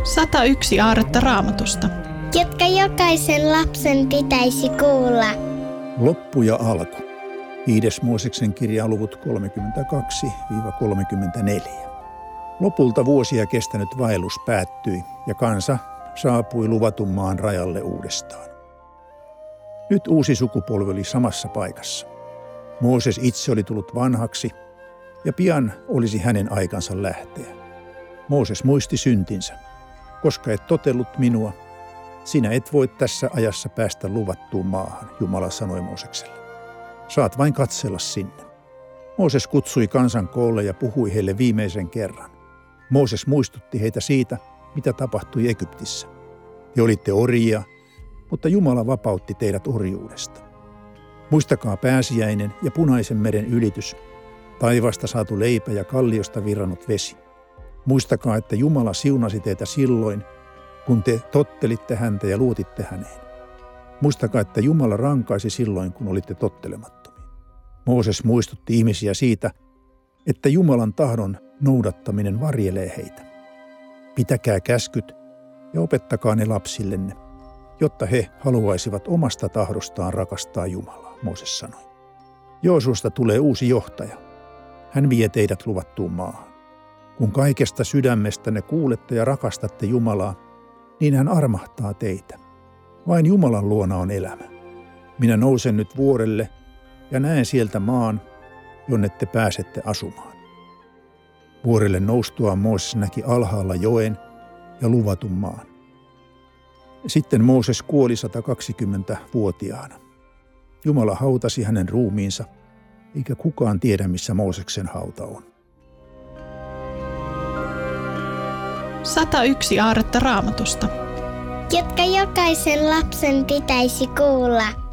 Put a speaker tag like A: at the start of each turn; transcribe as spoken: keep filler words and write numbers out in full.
A: sata yksi aarretta Raamatusta,
B: jotka jokaisen lapsen pitäisi kuulla.
C: Loppu ja alku. Viides Mooseksen kirja luvut kolmekymmentäkaksi kolmekymmentäneljä. Lopulta vuosia kestänyt vaellus päättyi ja kansa saapui luvatun maan rajalle uudestaan. Nyt uusi sukupolvi oli samassa paikassa. Mooses itse oli tullut vanhaksi ja pian olisi hänen aikansa lähteä. Mooses muisti syntinsä. Koska et totellut minua, sinä et voi tässä ajassa päästä luvattuun maahan, Jumala sanoi Moosekselle. Saat vain katsella sinne. Mooses kutsui kansan koolle ja puhui heille viimeisen kerran. Mooses muistutti heitä siitä, mitä tapahtui Egyptissä. Te olitte orjia, mutta Jumala vapautti teidät orjuudesta. Muistakaa pääsiäinen ja Punaisen meren ylitys, taivaasta saatu leipä ja kalliosta virrannut vesi. Muistakaa, että Jumala siunasi teitä silloin, kun te tottelitte häntä ja luotitte häneen. Muistakaa, että Jumala rankaisi silloin, kun olitte tottelemattomia. Mooses muistutti ihmisiä siitä, että Jumalan tahdon noudattaminen varjelee heitä. Pitäkää käskyt ja opettakaa ne lapsillenne, jotta he haluaisivat omasta tahdostaan rakastaa Jumalaa, Mooses sanoi. Joosuasta tulee uusi johtaja. Hän vie teidät luvattuun maahan. Kun kaikesta sydämestänne kuulette ja rakastatte Jumalaa, niin hän armahtaa teitä. Vain Jumalan luona on elämä. Minä nousen nyt vuorelle ja näen sieltä maan, jonne te pääsette asumaan. Vuorelle noustuaan Mooses näki alhaalla joen ja luvatun maan. Sitten Mooses kuoli satakaksikymmentävuotiaana. Jumala hautasi hänen ruumiinsa, eikä kukaan tiedä, missä Mooseksen hauta on.
A: sata yksi aarretta Raamatusta,
B: jotka jokaisen lapsen pitäisi kuulla.